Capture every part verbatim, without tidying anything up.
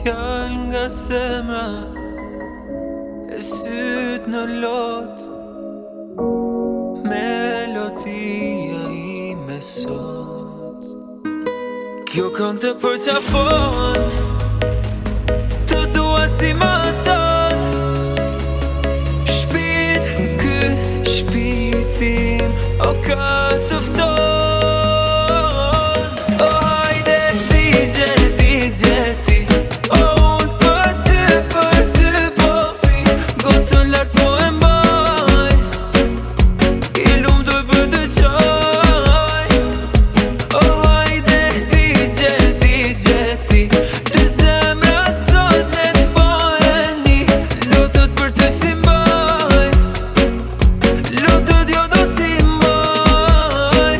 fjall nga zemra e syt në lot, melodia ime sot. Kjo këngë të përqafon, të dua si më ton. Shpirt, ky shpirtin o ka të fton. O hajde digje, digje ti, o unë për ty, për ty popi, gotën lart po e mbaj, i lumtur për të qaj. O hajde digje, digje ti, dy zemra sot ne t'bojeni, lutët për ty si mbaj, lutët jo do t'i mbaj.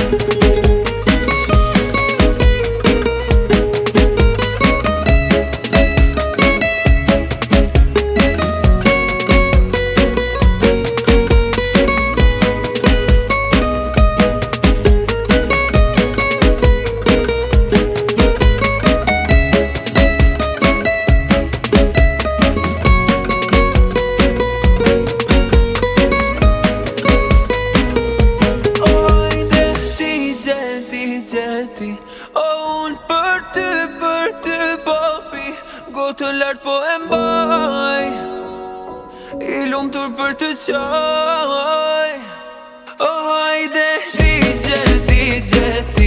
O unë për ty, për ty popi, gotën lart po e mbaj, i lumtur për të qaj. O hajde digje, digje ti,